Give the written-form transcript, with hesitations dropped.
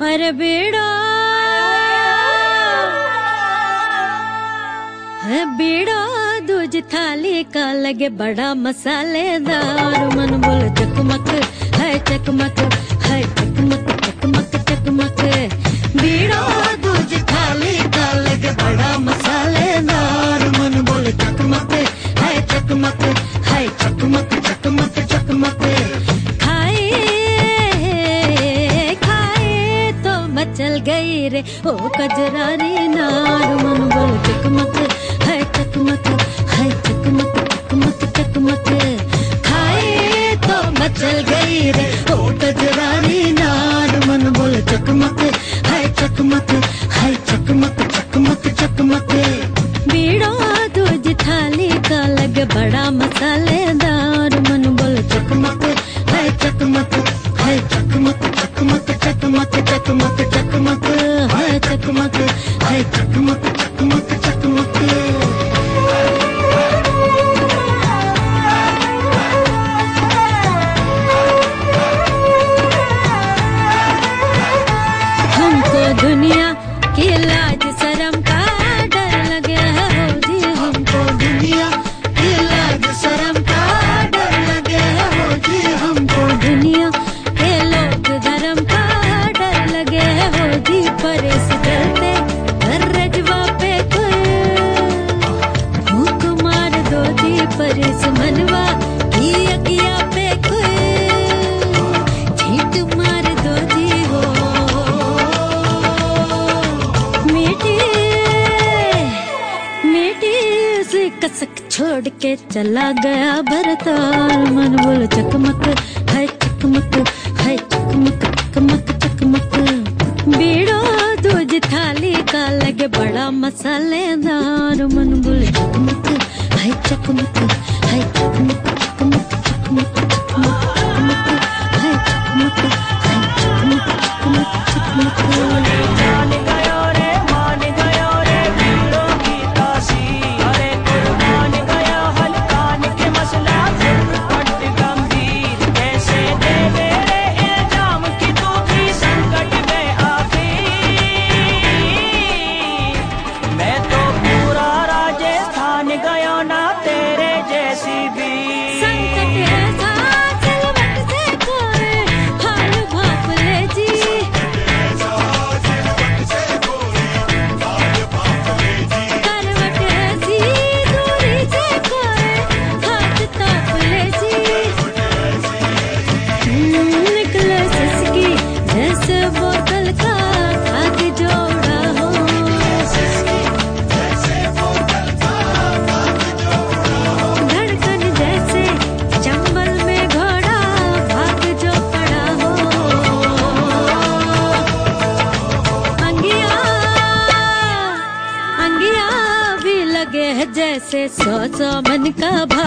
अरे बेड़ा है बेड़ा दूज थाली का लगे बड़ा मसालेदार। मन बोल चकमक है चकमक है चकमक चकमक चकमक। बेड़ा दूज थाली का लगे बड़ा मसालेदार। मन बोल चकमक है चकमक है चकमक चकमक चकमक। चल गई रे ओ कजरारी नार। मन बोल चकमक है चकमक है चकमक चकमक चकमक। खाए तो मचल गई रे ओ कजरारी नार। मन बोल चकमक है चकमक है चकमक चकमक चकमक। बीड़ा दूज थाली का लगे बड़ा मसालेदार। मन बोल चकमक है चकमक है चकमक चकमक चकमक चकमक चकमक है चकमक है चकमक चकमक चकमक। हमको दुनिया की लाज शर्म का डर लगे है हो जी। हमको दुनिया की लाज शर्म का डर लगे है हो जी। हमको दुनिया के लोग धर्म का डर लगे है हो जी। परेश करते रजवा पे कोई भूख मार दो जी। परेश मनवा की अगिया पे कोई झीट मार दो जी हो। मीठी मीठी से कसक छोड़ के चला गया भरतार। मन बोल चकमक है चकमक है चकमक चकमक चकमक। बीड़ा दूज थाली का लगे बड़ा मसालेदार। मन बोल चकमक है चकमक है चकमक चकमक चकमक चकमक चकमक है चकमक है चकमक चकमक चकमक। मान गयो रे बीड़ों की तासीर। अरे कुर्बान गया हलकान के मसला फट गंभीर। कैसे दे मेरे इल्जाम की तू भी संकट में आखिर। मैं तो पूरा राजस्थान गयो ना तेरे जैसी भी। संकट ऐसा सिलवट से कोई हाल भाप ले जी। करवट ऐसी दूरी से कोई हाथ ताप ले जी। निकले सिसकी जैसे बोतल का खाक जोड़ा हो। धड़कन जैसे चंबल में घोड़ा भाग जो पड़ा हो। अंगिया अंगिया भी लगे है जैसे 100 मन का भाग।